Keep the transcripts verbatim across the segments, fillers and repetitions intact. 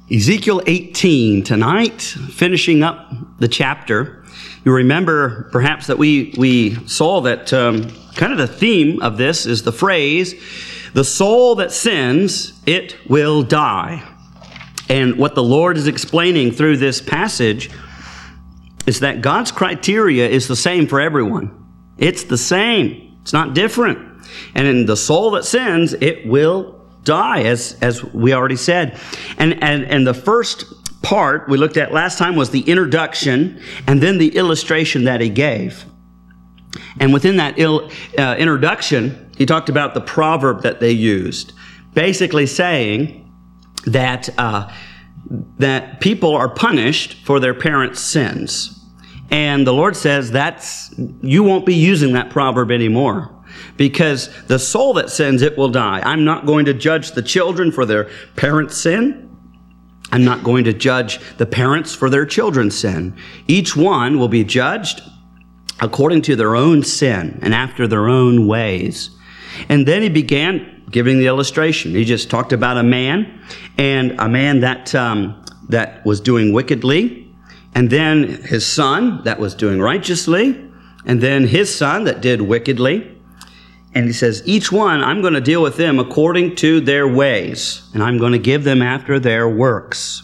Ezekiel eighteen tonight, finishing up the chapter. You remember perhaps that we, we saw that um, kind of the theme of this is the phrase, the soul that sins, it will die. And what the Lord is explaining through this passage is that God's criteria is the same for everyone. It's the same. It's not different. And in the soul that sins, it will die, as as we already said. And, and, and the first part we looked at last time was the introduction and then the illustration that he gave. And within that il, uh, introduction, he talked about the proverb that they used, basically saying that uh, that people are punished for their parents' sins. And the Lord says that's you won't be using that proverb anymore. Because the soul that sins, it will die. I'm not going to judge the children for their parents' sin. I'm not going to judge the parents for their children's sin. Each one will be judged according to their own sin and after their own ways. And then he began giving the illustration. He just talked about a man, and a man that um, that was doing wickedly, and then his son that was doing righteously, and then his son that did wickedly. And he says, each one, I'm going to deal with them according to their ways, and I'm going to give them after their works.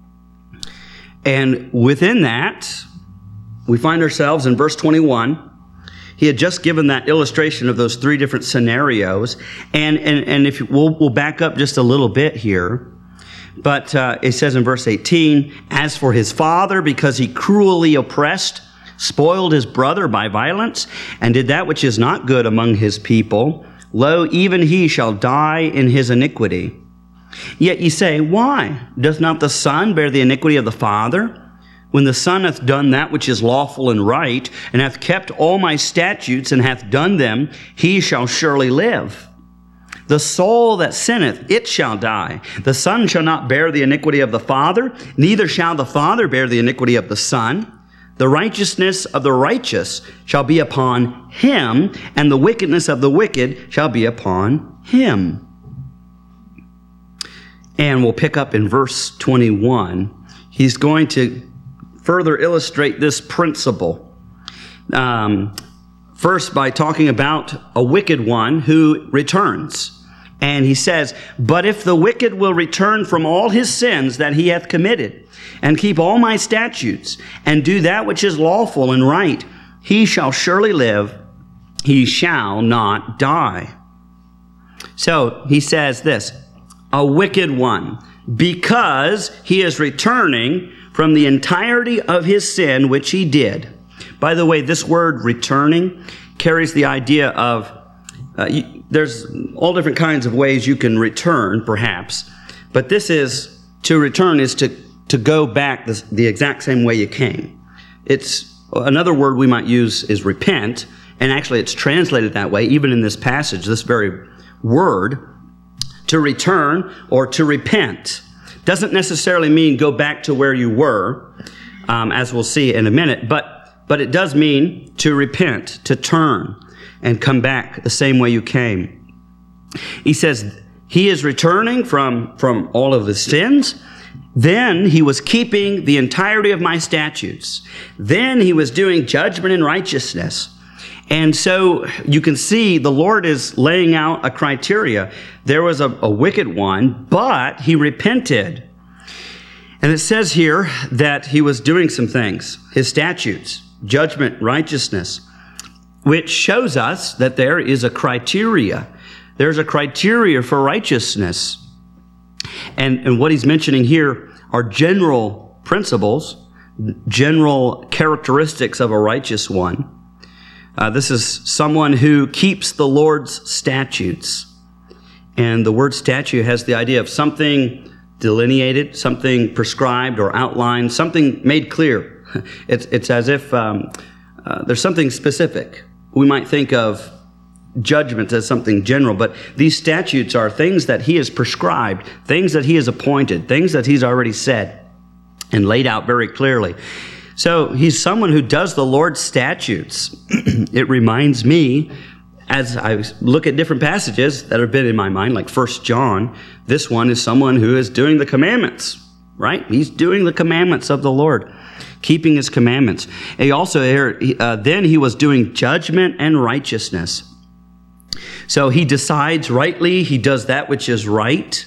And within that, we find ourselves in verse twenty-one. He had just given that illustration of those three different scenarios. And and, and if we'll, we'll back up just a little bit here. But uh, it says in verse eighteen, as for his father, because he cruelly oppressed, spoiled his brother by violence, and did that which is not good among his people, lo, even he shall die in his iniquity. Yet ye say, why? Doth not the son bear the iniquity of the father? When the son hath done that which is lawful and right, and hath kept all my statutes, and hath done them, he shall surely live. The soul that sinneth, it shall die. The son shall not bear the iniquity of the father, neither shall the father bear the iniquity of the son. The righteousness of the righteous shall be upon him, and the wickedness of the wicked shall be upon him. And we'll pick up in verse twenty-one. He's going to further illustrate this principle. Um, first, by talking about a wicked one who returns. And he says, but if the wicked will return from all his sins that he hath committed, and keep all my statutes, and do that which is lawful and right, he shall surely live, he shall not die. So he says this, a wicked one, because he is returning from the entirety of his sin which he did. By the way, this word returning carries the idea of, uh, you, there's all different kinds of ways you can return, perhaps, but this is, to return is to to go back the, the exact same way you came. It's another word we might use is repent, and actually it's translated that way, even in this passage, this very word, to return or to repent. Doesn't necessarily mean go back to where you were, um, as we'll see in a minute, but, but it does mean to repent, to turn, and come back the same way you came. He says he is returning from, from all of the sins. Then he was keeping the entirety of my statutes. Then he was doing judgment and righteousness. And so you can see the Lord is laying out a criteria. There was a, a wicked one, but he repented. And it says here that he was doing some things, his statutes, judgment, righteousness, which shows us that there is a criteria. There's a criteria for righteousness. And, and what he's mentioning here are general principles, general characteristics of a righteous one. Uh, this is someone who keeps the Lord's statutes. And the word statute has the idea of something delineated, something prescribed or outlined, something made clear. It's, it's as if um, uh, there's something specific. We might think of judgments as something general, but these statutes are things that he has prescribed, things that he has appointed, things that he's already said and laid out very clearly. So he's someone who does the Lord's statutes. It reminds me, as I look at different passages that have been in my mind, like First John, this one is someone who is doing the commandments. right? He's doing the commandments of the Lord, keeping his commandments. He also, uh, then he was doing judgment and righteousness. So he decides rightly, he does that which is right.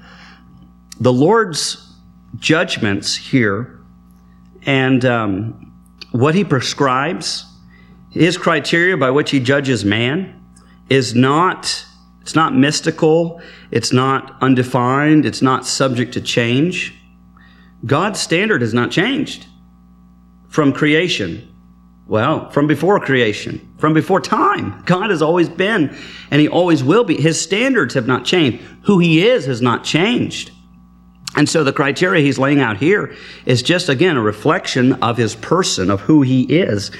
The Lord's judgments here and um, what he prescribes, his criteria by which he judges man is not, it's not mystical, it's not undefined, it's not subject to change. God's standard has not changed from creation. Well, from before creation, from before time. God has always been, and he always will be. His standards have not changed. Who he is has not changed. And so the criteria he's laying out here is just, again, a reflection of his person, of who he is.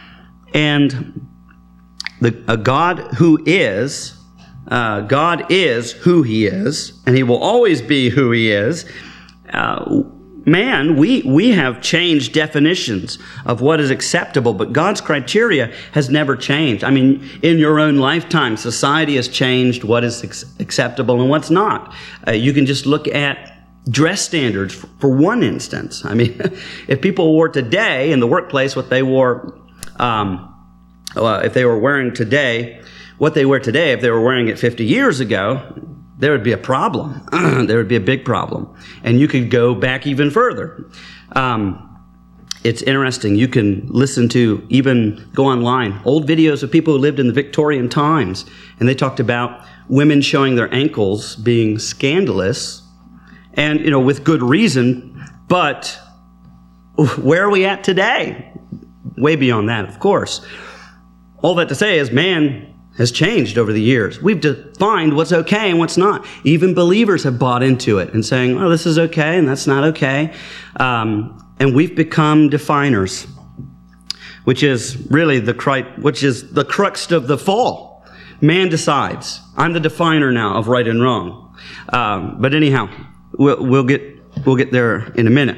And the, a God who is, uh, God is who he is, and he will always be who he is. Uh, Man, we, we have changed definitions of what is acceptable, but God's criteria has never changed. I mean, in your own lifetime, society has changed what is ex- acceptable and what's not. Uh, you can just look at dress standards for, for one instance. I mean, if people wore today in the workplace what they wore, um, uh, if they were wearing today, what they wear today, if they were wearing it fifty years ago, there would be a problem. There would be a big problem. And you could go back even further. Um, it's interesting. You can listen to, even go online, old videos of people who lived in the Victorian times. And they talked about women showing their ankles being scandalous. And, you know, with good reason. But where are we at today? Way beyond that, of course. All that to say is man has changed over the years. We've defined what's okay and what's not. Even believers have bought into it and saying, oh, this is okay and that's not okay. Um, and we've become definers, which is really the cri- which is the crux of the fall. Man decides. I'm the definer now of right and wrong. Um, but anyhow, we'll, we'll get we'll get there in a minute.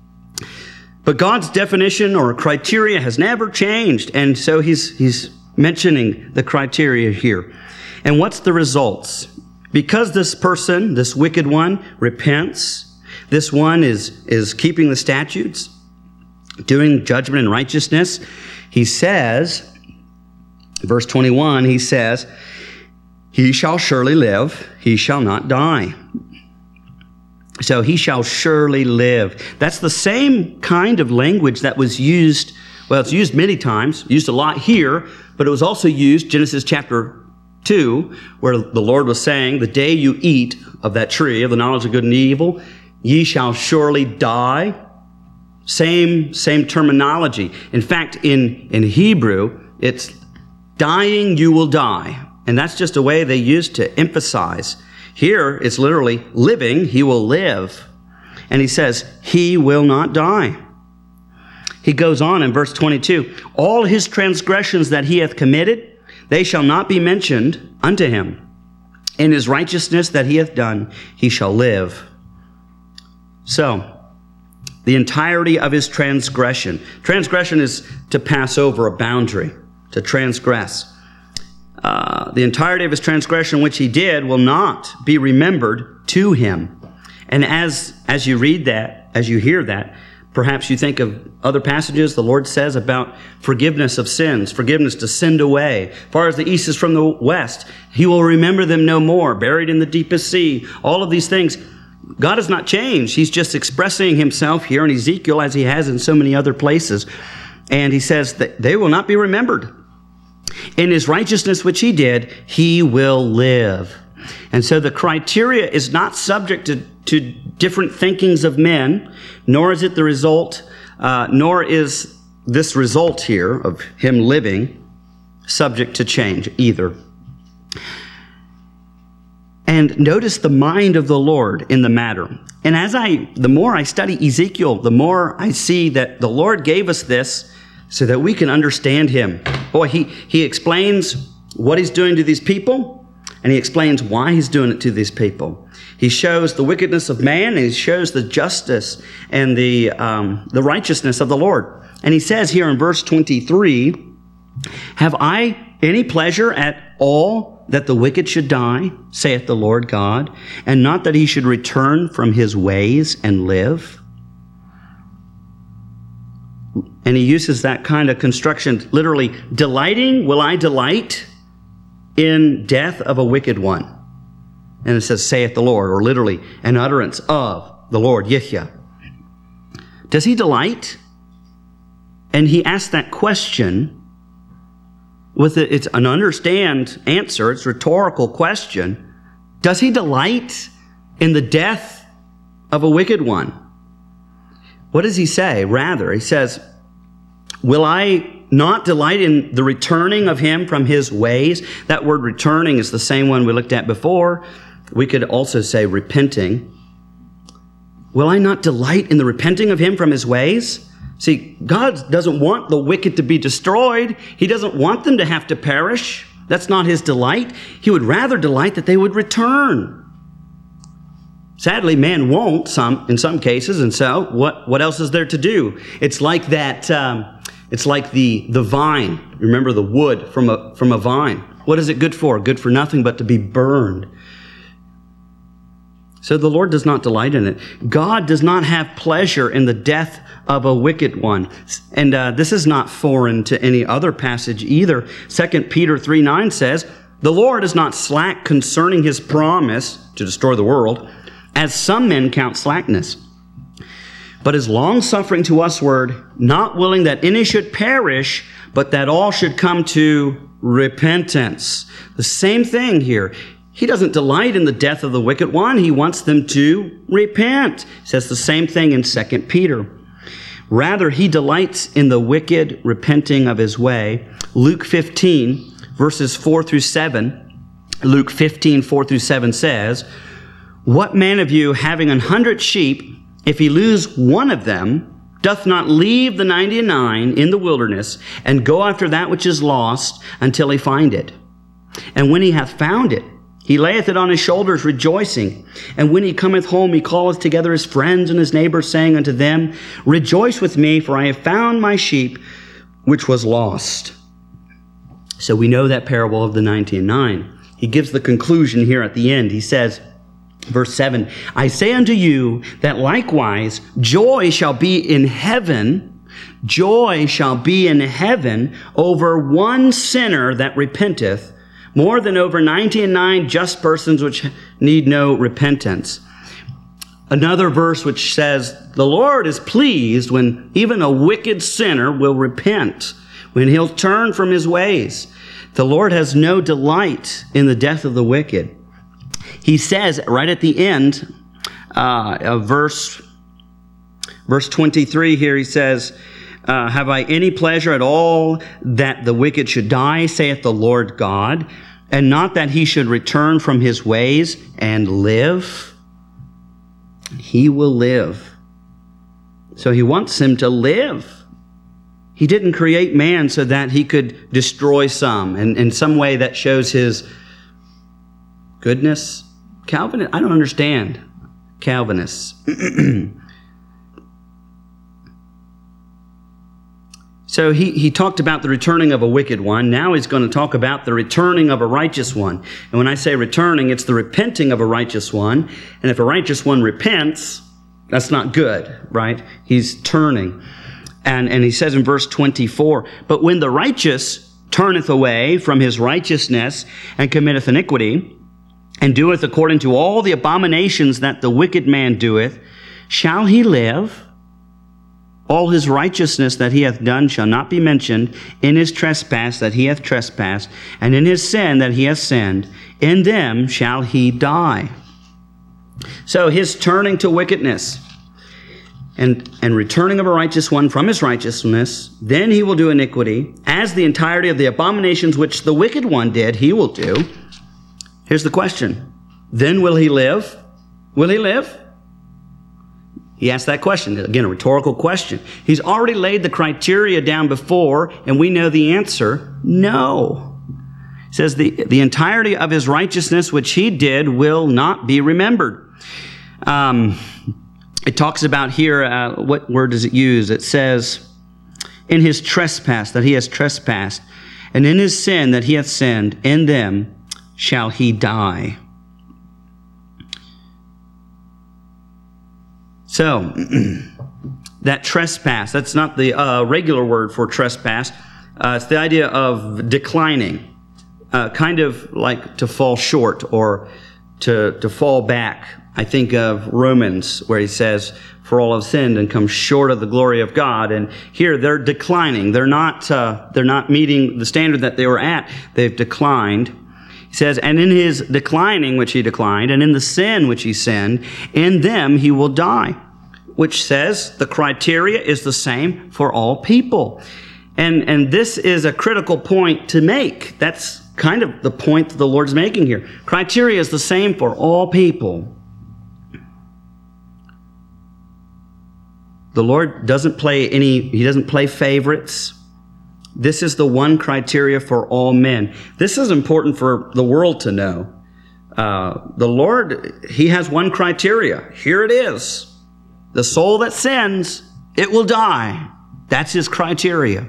But God's definition or criteria has never changed, and so he's he's mentioning the criteria here. And what's the results? Because this person, this wicked one, repents, this one is, is keeping the statutes, doing judgment and righteousness, he says, verse twenty-one, he says, he shall surely live, he shall not die. So he shall surely live. That's the same kind of language that was used, well, it's used many times, used a lot here, but it was also used, Genesis chapter two, where the Lord was saying, the day you eat of that tree of the knowledge of good and evil, ye shall surely die. Same, same terminology. In fact, in, in Hebrew, it's dying, you will die. And that's just a way they used to emphasize. Here, it's literally living, he will live. And he says, he will not die. He goes on in verse twenty-two, all his transgressions that he hath committed, they shall not be mentioned unto him. In his righteousness that he hath done, he shall live. So, the entirety of his transgression. Transgression is to pass over a boundary, to transgress. Uh, the entirety of his transgression which he did will not be remembered to him. And as, as you read that, as you hear that, perhaps you think of other passages the Lord says about forgiveness of sins, forgiveness to send away. As far as the east is from the west, he will remember them no more, buried in the deepest sea. All of these things. God has not changed. He's just expressing himself here in Ezekiel as he has in so many other places. And he says that they will not be remembered. In his righteousness which he did, he will live. And so the criteria is not subject to, to different thinkings of men, nor is it the result, uh, nor is this result here of him living subject to change either. And notice the mind of the Lord in the matter. And as I, the more I study Ezekiel, the more I see that the Lord gave us this so that we can understand him. Boy, he, he explains what he's doing to these people, and he explains why he's doing it to these people. He shows the wickedness of man, and he shows the justice and the, um, the righteousness of the Lord. And he says here in verse twenty-three, have I any pleasure at all that the wicked should die, saith the Lord God, and not that he should return from his ways and live? And he uses that kind of construction, literally, delighting, will I delight in death of a wicked one? And it says, saith the Lord, or literally, an utterance of the Lord, Yihya. Does he delight? And he asked that question with a, it's an understand answer, it's a rhetorical question. Does he delight in the death of a wicked one? What does he say? Rather, he says, will I not delight in the returning of him from his ways? That word returning is the same one we looked at before. We could also say repenting. Will I not delight in the repenting of him from his ways? See, God doesn't want the wicked to be destroyed. He doesn't want them to have to perish. That's not his delight. He would rather delight that they would return. Sadly, man won't some in some cases, and so what, what else is there to do? It's like that, um, it's like the, the vine. Remember the wood from a, from a vine. What is it good for? Good for nothing but to be burned. So the Lord does not delight in it. God does not have pleasure in the death of a wicked one. And uh, this is not foreign to any other passage either. Second Peter three nine says, the Lord is not slack concerning his promise to destroy the world, as some men count slackness, but is long-suffering to usward, not willing that any should perish, but that all should come to repentance. The same thing here. He doesn't delight in the death of the wicked one. He wants them to repent. He says the same thing in Second Peter. Rather, he delights in the wicked repenting of his way. Luke fifteen, verses four through seven. Luke fifteen, four through seven says, what man of you, having an hundred sheep, if he lose one of them, doth not leave the ninety and nine in the wilderness, and go after that which is lost until he find it? And when he hath found it, he layeth it on his shoulders, rejoicing. And when he cometh home, he calleth together his friends and his neighbors, saying unto them, rejoice with me, for I have found my sheep, which was lost. So we know that parable of the ninety and nine. He gives the conclusion here at the end. He says, verse seven, I say unto you that likewise joy shall be in heaven, joy shall be in heaven over one sinner that repenteth, more than over ninety and nine just persons which need no repentance. Another verse which says, the Lord is pleased when even a wicked sinner will repent, when he'll turn from his ways. The Lord has no delight in the death of the wicked. He says right at the end uh, of verse, verse twenty-three here, he says, Uh, have I any pleasure at all that the wicked should die, saith the Lord God, and not that he should return from his ways and live? He will live. So he wants him to live. He didn't create man so that he could destroy some, and in some way that shows his goodness. Calvin, I don't understand Calvinists. So he, he talked about the returning of a wicked one. Now he's going to talk about the returning of a righteous one. And when I say returning, it's the repenting of a righteous one. And if a righteous one repents, that's not good, right? He's turning. And, and he says in verse twenty-four, but when the righteous turneth away from his righteousness and committeth iniquity, and doeth according to all the abominations that the wicked man doeth, shall he live? All his righteousness that he hath done shall not be mentioned in his trespass that he hath trespassed, and in his sin that he hath sinned. In them shall he die. So his turning to wickedness and, and returning of a righteous one from his righteousness, then he will do iniquity, as the entirety of the abominations which the wicked one did, he will do. Here's the question. Then will he live? Will he live? He asked that question. Again, a rhetorical question. He's already laid the criteria down before, and we know the answer, no. He says the, the entirety of his righteousness which he did will not be remembered. Um, it talks about here, uh, what word does it use? It says, in his trespass that he has trespassed, and in his sin that he hath sinned, in them shall he die. So, that trespass, that's not the uh, regular word for trespass. Uh, it's the idea of declining, uh, kind of like to fall short or to, to fall back. I think of Romans where he says, for all have sinned and come short of the glory of God. And here they're declining. They're not, uh, they're not meeting the standard that they were at. They've declined. He says, and in his declining which he declined, and in the sin which he sinned, in them he will die. Which says the criteria is the same for all people. And, and this is a critical point to make. That's kind of the point that the Lord's making here. Criteria is the same for all people. The Lord doesn't play any, he doesn't play favorites. This is the one criteria for all men. This is important for the world to know. Uh, the Lord, he has one criteria. Here it is. The soul that sins, it will die. That's his criteria.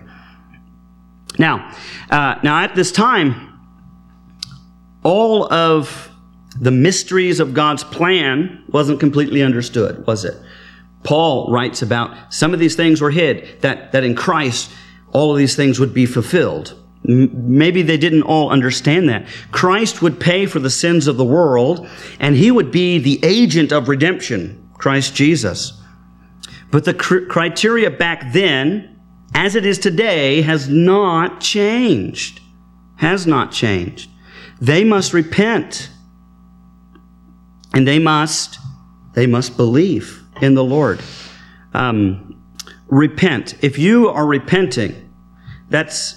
Now, uh, now at this time, all of the mysteries of God's plan wasn't completely understood, was it? Paul writes about some of these things were hid, that, that in Christ all of these things would be fulfilled. M- maybe they didn't all understand that. Christ would pay for the sins of the world, and he would be the agent of redemption, Christ Jesus. But the cr- criteria back then, as it is today, has not changed. Has not changed. They must repent. And they must, they must believe in the Lord. Um, repent. If you are repenting, that's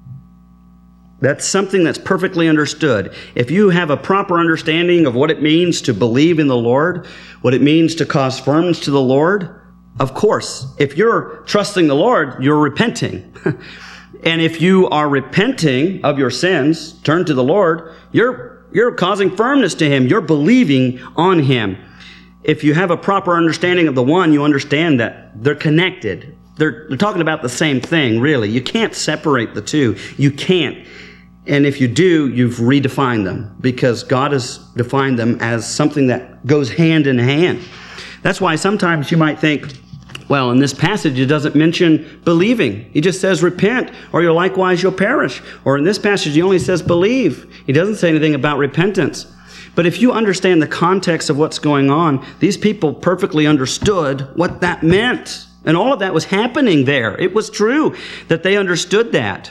that's something that's perfectly understood. If you have a proper understanding of what it means to believe in the Lord, what it means to cause firmness to the Lord, of course, if you're trusting the Lord, you're repenting. And if you are repenting of your sins, turn to the Lord, you're you're causing firmness to him. You're believing on him. If you have a proper understanding of the one, you understand that they're connected. They're, they're talking about the same thing, really. You can't separate the two. You can't. And if you do, you've redefined them because God has defined them as something that goes hand in hand. That's why sometimes you might think, well, in this passage, it doesn't mention believing. He just says repent, or you'll likewise you'll perish. Or in this passage, he only says believe. He doesn't say anything about repentance. But if you understand the context of what's going on, these people perfectly understood what that meant. And all of that was happening there. It was true that they understood that.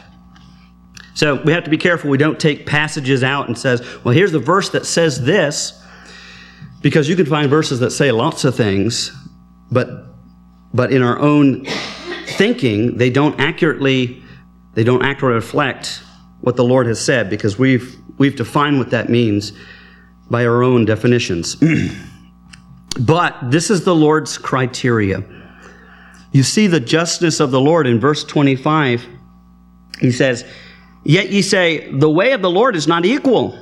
So we have to be careful we don't take passages out and says, well, here's the verse that says this, because you can find verses that say lots of things, but but in our own thinking, they don't accurately they don't accurately reflect what the Lord has said, because we've we've defined what that means by our own definitions. But this is the Lord's criteria. You see the justness of the Lord in verse twenty-five. He says, yet ye say, the way of the Lord is not equal.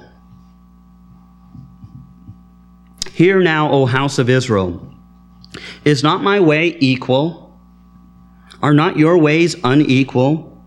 Hear now, O house of Israel, is not my way equal? Are not your ways unequal?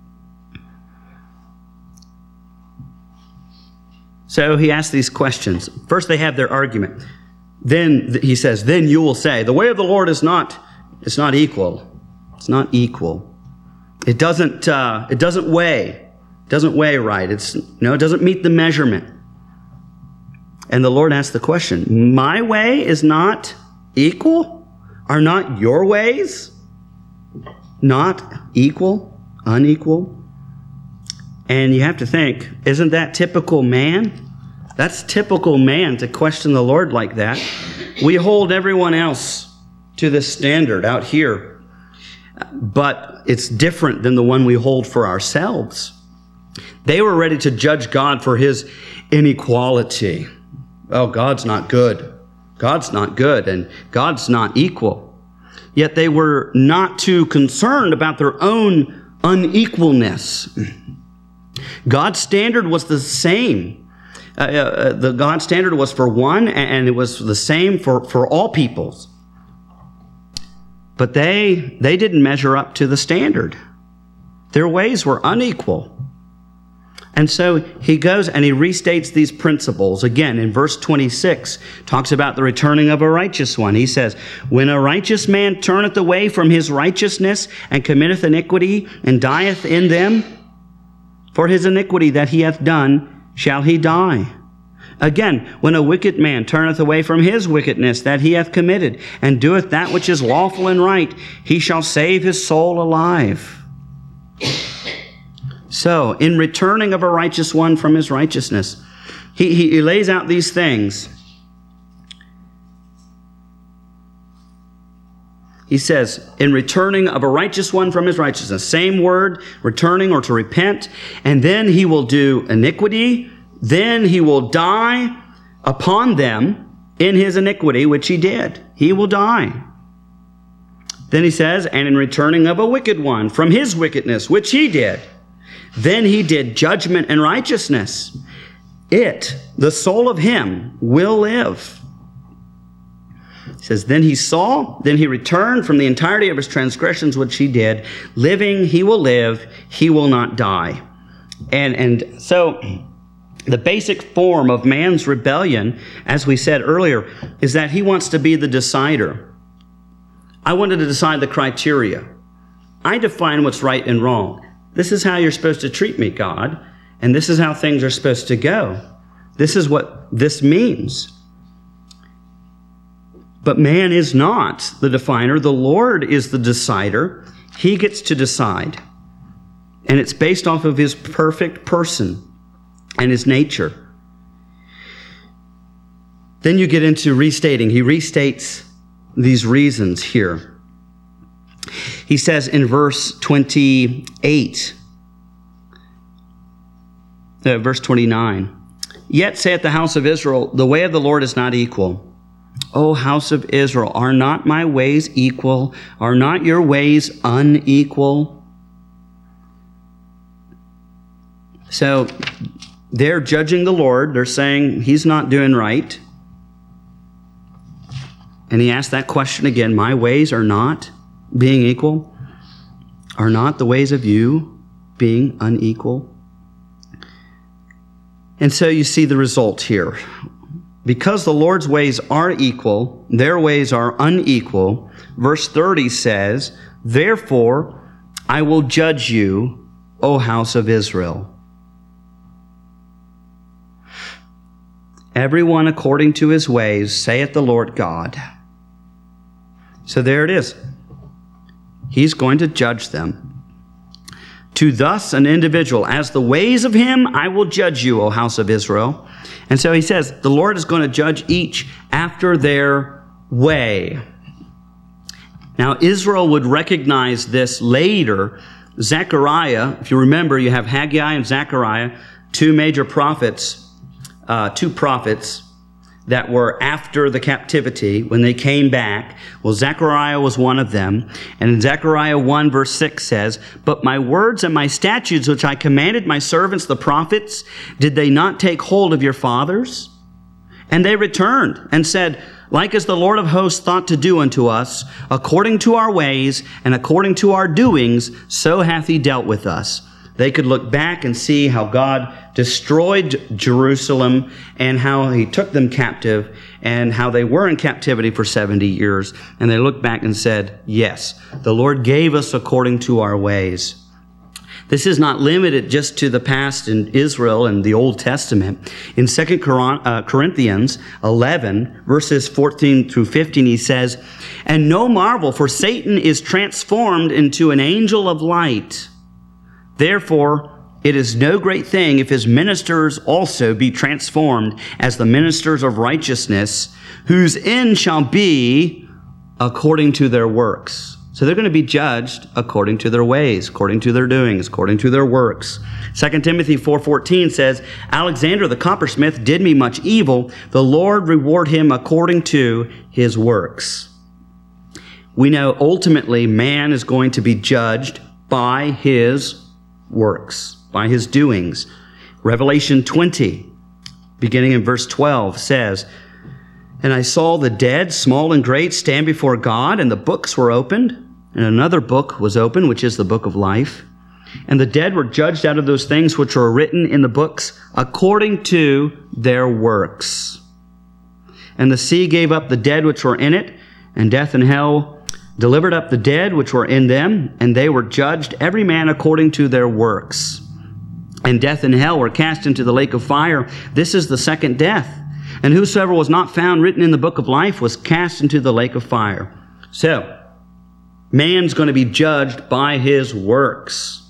So he asks these questions. First they have their argument. Then he says, then you will say, the way of the Lord is not, it's not equal. It's not equal. It doesn't, uh, it doesn't weigh. It doesn't weigh right. It's, no, it doesn't meet the measurement. And the Lord asks the question, my way is not equal? Are not your ways not equal, unequal? And you have to think, isn't that typical man? That's typical man to question the Lord like that. We hold everyone else to this standard out here, but it's different than the one we hold for ourselves. They were ready to judge God for his inequality. Oh, God's not good. God's not good, and God's not equal. Yet they were not too concerned about their own unequalness. God's standard was the same. Uh, uh, the God's standard was for one, and it was the same for, for all peoples. But they they didn't measure up to the standard. Their ways were unequal. And so he goes and he restates these principles. Again, in verse twenty-six, talks about the returning of a righteous one. He says, when a righteous man turneth away from his righteousness and committeth iniquity and dieth in them, for his iniquity that he hath done shall he die. Again, when a wicked man turneth away from his wickedness that he hath committed, and doeth that which is lawful and right, he shall save his soul alive. So, in returning of a righteous one from his righteousness, he, he, he lays out these things. He says, in returning of a righteous one from his righteousness, same word, returning or to repent, and then he will do iniquity, then he will die upon them in his iniquity, which he did. He will die. Then he says, and in returning of a wicked one from his wickedness, which he did, then he did judgment and righteousness. It, the soul of him, will live. He says, then he saw, then he returned from the entirety of his transgressions which he did. Living, he will live, he will not die. And, and so the basic form of man's rebellion, as we said earlier, is that he wants to be the decider. I wanted to decide the criteria. I define what's right and wrong. This is how you're supposed to treat me, God, and this is how things are supposed to go. This is what this means. But man is not the definer. The Lord is the decider. He gets to decide. And it's based off of his perfect person and his nature. Then you get into restating. He restates these reasons here. He says in verse twenty-eight, uh, verse twenty-nine, yet saith the house of Israel, the way of the Lord is not equal. O house of Israel, are not my ways equal? Are not your ways unequal? So they're judging the Lord. They're saying he's not doing right. And he asked that question again, my ways are not being equal? Are not the ways of you being unequal? And so you see the result here. Because the Lord's ways are equal, their ways are unequal. Verse thirty says, therefore I will judge you, O house of Israel. Everyone according to his ways, saith the Lord God. So there it is. He's going to judge them. To thus an individual, as the ways of him, I will judge you, O house of Israel. And so he says, the Lord is going to judge each after their way. Now, Israel would recognize this later. Zechariah, if you remember, you have Haggai and Zechariah, two major prophets, uh, two prophets that were after the captivity when they came back. Well, Zechariah was one of them. And in Zechariah one verse six says, but my words and my statutes which I commanded my servants the prophets, did they not take hold of your fathers? And they returned and said, like as the Lord of hosts thought to do unto us, according to our ways and according to our doings, so hath he dealt with us. They could look back and see how God destroyed Jerusalem and how he took them captive and how they were in captivity for seventy years. And they looked back and said, yes, the Lord gave us according to our ways. This is not limited just to the past in Israel and the Old Testament. In Second Corinthians eleven, verses fourteen through fifteen, he says, and no marvel, for Satan is transformed into an angel of light. Therefore, it is no great thing if his ministers also be transformed as the ministers of righteousness, whose end shall be according to their works. So they're going to be judged according to their ways, according to their doings, according to their works. Second Timothy four fourteen says, Alexander the coppersmith did me much evil. The Lord reward him according to his works. We know ultimately man is going to be judged by his works, by his doings. Revelation twenty, beginning in verse twelve, says, and I saw the dead, small and great, stand before God, and the books were opened, and another book was opened, which is the book of life. and the dead were judged out of those things which were written in the books according to their works. And the sea gave up the dead which were in it, and death and hell delivered up the dead which were in them, and they were judged every man according to their works. And death and hell were cast into the lake of fire. This is the second death. And whosoever was not found written in the book of life was cast into the lake of fire. So, man's going to be judged by his works.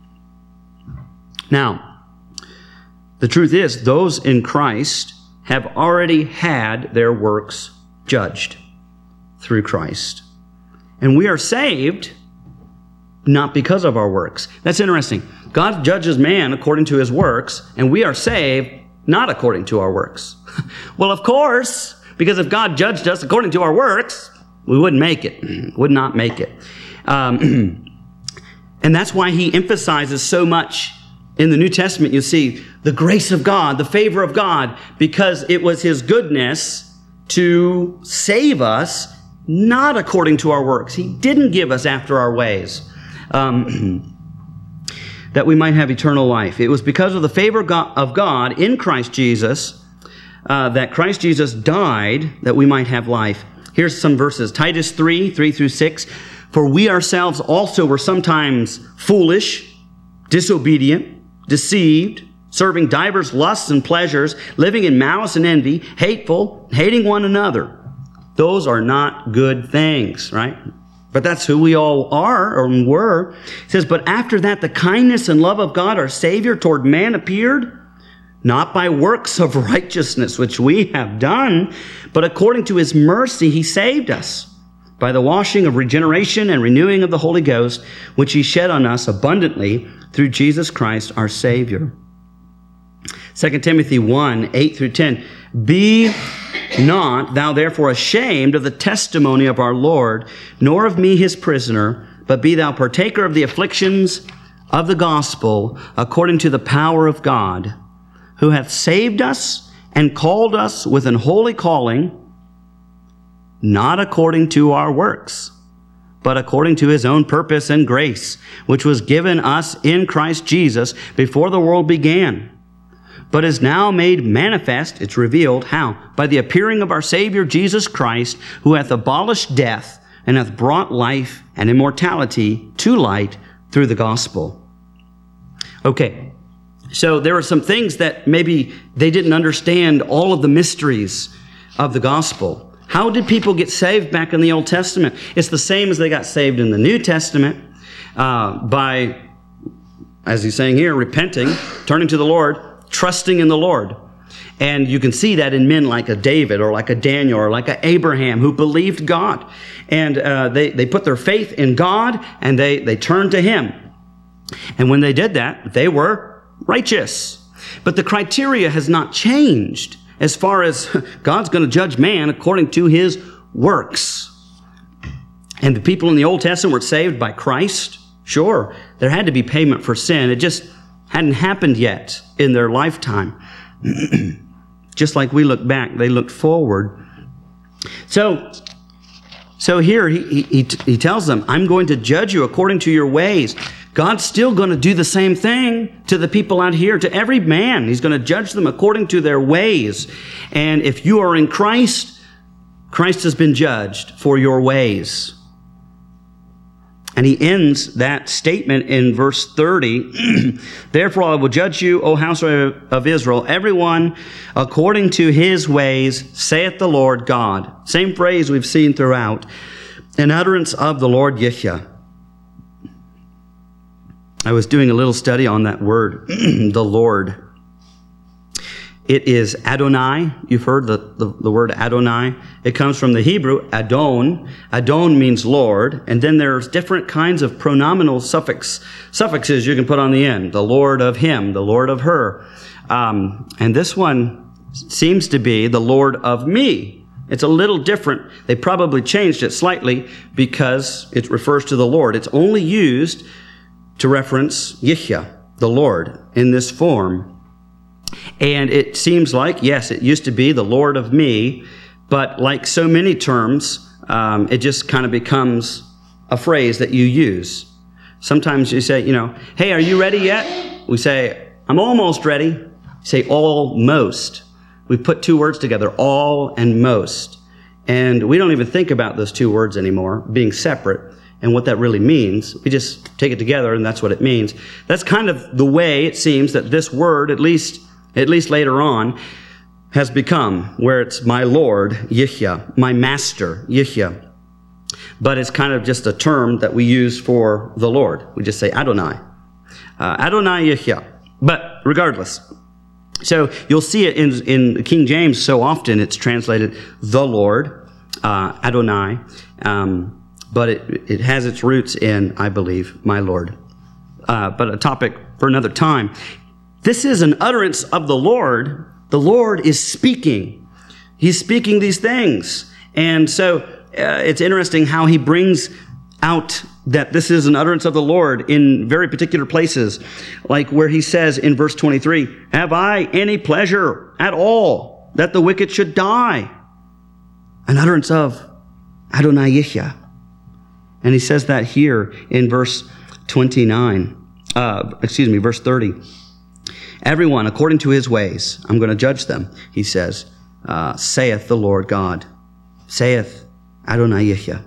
Now, the truth is, those in Christ have already had their works judged through Christ. And we are saved not because of our works. That's interesting. God judges man according to his works, and we are saved not according to our works. Well, of course, because if God judged us according to our works, we wouldn't make it. Would not make it. Um, and that's why he emphasizes so much in the New Testament. You see the grace of God, the favor of God, because it was his goodness to save us, not according to our works. He didn't give us after our ways, um, that we might have eternal life. It was because of the favor of God in Christ Jesus uh, that Christ Jesus died that we might have life. Here's some verses. Titus three, three through six. For we ourselves also were sometimes foolish, disobedient, deceived, serving divers lusts and pleasures, living in malice and envy, hateful, hating one another. Those are not good things, right? But that's who we all are or were. It says, but after that, the kindness and love of God, our Savior, toward man appeared, not by works of righteousness, which we have done, but according to his mercy, he saved us by the washing of regeneration and renewing of the Holy Ghost, which he shed on us abundantly through Jesus Christ, our Savior. Second Timothy one, eight through ten. Be not thou therefore ashamed of the testimony of our Lord, nor of me his prisoner, but be thou partaker of the afflictions of the gospel according to the power of God, who hath saved us and called us with an holy calling, not according to our works, but according to his own purpose and grace, which was given us in Christ Jesus before the world began, but is now made manifest, it's revealed, how? By the appearing of our Savior Jesus Christ, who hath abolished death and hath brought life and immortality to light through the gospel. Okay, so there are some things that maybe they didn't understand all of the mysteries of the gospel. How did people get saved back in the Old Testament? It's the same as they got saved in the New Testament uh, by, as he's saying here, repenting, turning to the Lord, trusting in the Lord. And you can see that in men like a David or like a Daniel or like a Abraham who believed God. And uh, they, they put their faith in God and they, they turned to him. And when they did that, they were righteous. But the criteria has not changed as far as God's going to judge man according to his works. And the people in the Old Testament were saved by Christ. Sure, there had to be payment for sin. It just hadn't happened yet in their lifetime. Just like we look back, they looked forward. So, so here he, he, he tells them, I'm going to judge you according to your ways. God's still going to do the same thing to the people out here, to every man. He's going to judge them according to their ways. And if you are in Christ, Christ has been judged for your ways. And he ends that statement in verse thirty. Therefore I will judge you, O house of Israel, everyone according to his ways, saith the Lord God. Same phrase we've seen throughout. An utterance of the Lord Yeshua. I was doing a little study on that word, the Lord. It is Adonai. You've heard the, the, the word Adonai. It comes from the Hebrew Adon. Adon means Lord. And then there's different kinds of pronominal suffix, suffixes you can put on the end. The Lord of him, the Lord of her. Um, and this one seems to be the Lord of me. It's a little different. They probably changed it slightly because it refers to the Lord. It's only used to reference Yeshua, the Lord, in this form. And it seems like, yes, it used to be the Lord of me, but like so many terms, um, it just kind of becomes a phrase that you use. Sometimes you say, you know, hey, are you ready yet? We say, I'm almost ready. You say almost. We put two words together, all and most. And we don't even think about those two words anymore, being separate, and what that really means. We just take it together, and that's what it means. That's kind of the way it seems that this word, at least, at least later on, has become, where it's my Lord, Yihya, my master, Yihya. But it's kind of just a term that we use for the Lord. We just say Adonai. Uh, Adonai Yihya. But regardless. So you'll see it in, in King James so often. It's translated the Lord, uh, Adonai. Um, but it, it has its roots in, I believe, my Lord. Uh, but a topic for another time. This is an utterance of the Lord. The Lord is speaking. He's speaking these things. And so uh, it's interesting how he brings out that this is an utterance of the Lord in very particular places. Like where he says in verse twenty-three, have I any pleasure at all that the wicked should die? An utterance of Adonai Yihya. And he says that here in verse twenty-nine. Uh, excuse me, verse thirty. Everyone according to his ways, I'm going to judge them, he says, uh, saith the Lord God. Saith Adonai Yihya.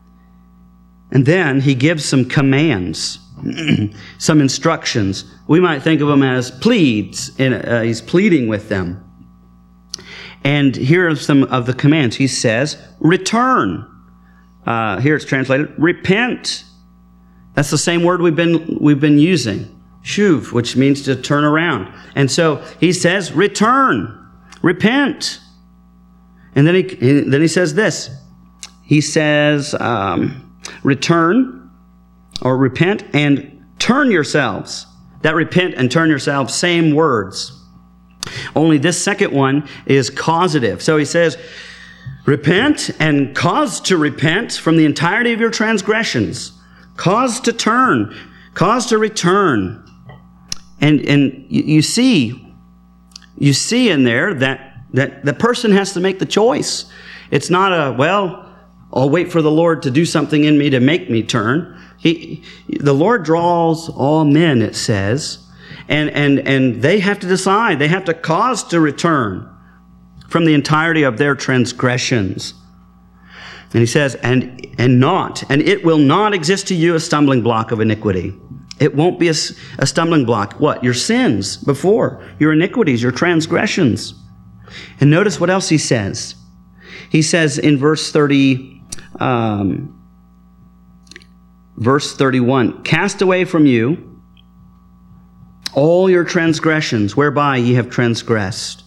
And then he gives some commands, some instructions. We might think of them as pleads, and uh, he's pleading with them. And here are some of the commands. He says, return. Uh, here it's translated, repent. That's the same word we've been we've been using, shuv, which means to turn around. And so he says, return, repent. And then he then he says this. He says, um, return or repent and turn yourselves. That repent and turn yourselves, same words. Only this second one is causative. So he says, repent and cause to repent from the entirety of your transgressions. Cause to turn. Cause to return. And and you see, you see in there that, that the person has to make the choice. It's not a, well, I'll wait for the Lord to do something in me to make me turn. He, the Lord draws all men, it says, and, and, and they have to decide. They have to cause to return from the entirety of their transgressions. And he says, and, and not, and it will not exist to you a stumbling block of iniquity. It won't be a, a stumbling block. What? Your sins before, your iniquities, your transgressions. And notice what else he says. He says in verse thirty, um, verse thirty-one, cast away from you all your transgressions, whereby ye have transgressed.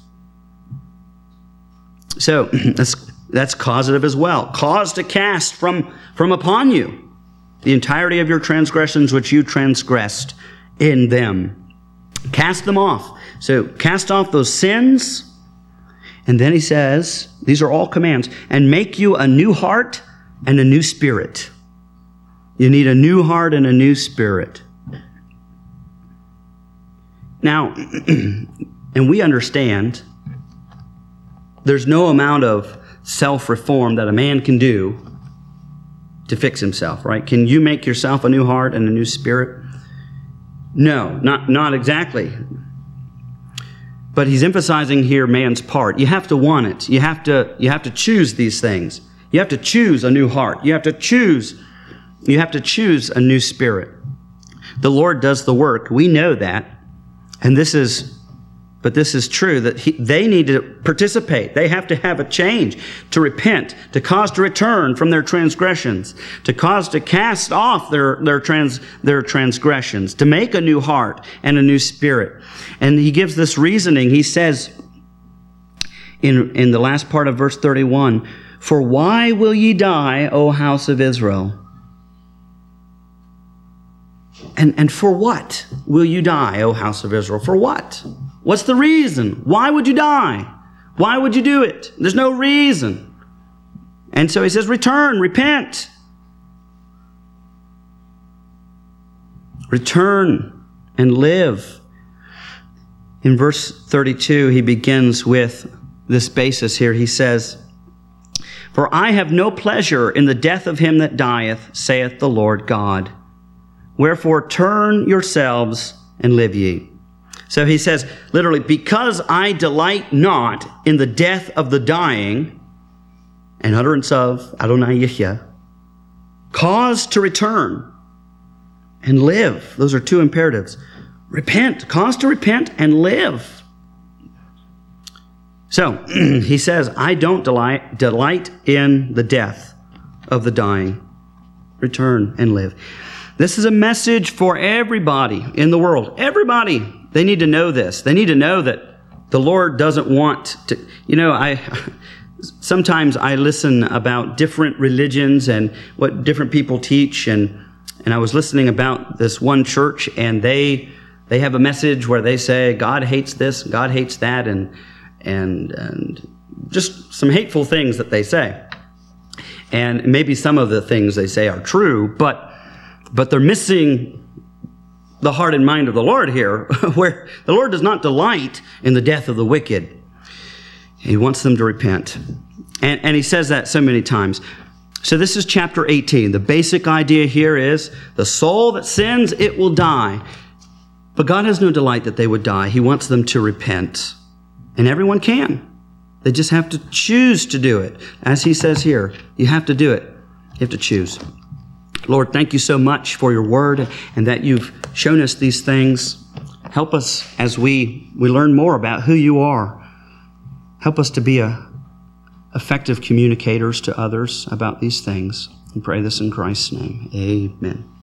So that's that's causative as well. Cause to cast from from upon you the entirety of your transgressions which you transgressed in them. Cast them off. So cast off those sins. And then he says, these are all commands, and make you a new heart and a new spirit. You need a new heart and a new spirit. Now, and we understand there's no amount of self-reform that a man can do to fix himself, right? Can you make yourself a new heart and a new spirit? No, not, not exactly. But he's emphasizing here man's part. You have to want it. You have to, you have to choose these things. You have to choose a new heart. You have to choose, you have to choose a new spirit. The Lord does the work. We know that. And this is, but this is true, that he, they need to participate. They have to have a change, to repent, to cause to return from their transgressions, to cause to cast off their, their, trans, their transgressions, to make a new heart and a new spirit. And he gives this reasoning. He says in, in the last part of verse thirty-one, for why will ye die, O house of Israel? And, and for what will you die, O house of Israel? For what? What's the reason? Why would you die? Why would you do it? There's no reason. And so he says, return, repent. Return and live. In verse thirty-two, he begins with this basis here. He says, for I have no pleasure in the death of him that dieth, saith the Lord God. Wherefore turn yourselves and live ye. So he says, literally, because I delight not in the death of the dying, and utterance of Adonai Yihya, cause to return and live. Those are two imperatives. Repent, cause to repent and live. So he says, I don't delight, delight in the death of the dying. Return and live. This is a message for everybody in the world. Everybody. They need to know this. They need to know that the Lord doesn't want to, you know, I sometimes I listen about different religions and what different people teach, and and I was listening about this one church, and they they have a message where they say God hates this, God hates that, and and and just some hateful things that they say. And maybe some of the things they say are true, but but they're missing the heart and mind of the Lord here, where the Lord does not delight in the death of the wicked. He wants them to repent. And, and he says that so many times. So this is chapter eighteen. The basic idea here is the soul that sins, it will die. But God has no delight that they would die. He wants them to repent. And everyone can. They just have to choose to do it. As he says here, you have to do it. You have to choose. Lord, thank you so much for your word and that you've shown us these things. Help us as we, we learn more about who you are. Help us to be a, effective communicators to others about these things. We pray this in Christ's name. Amen.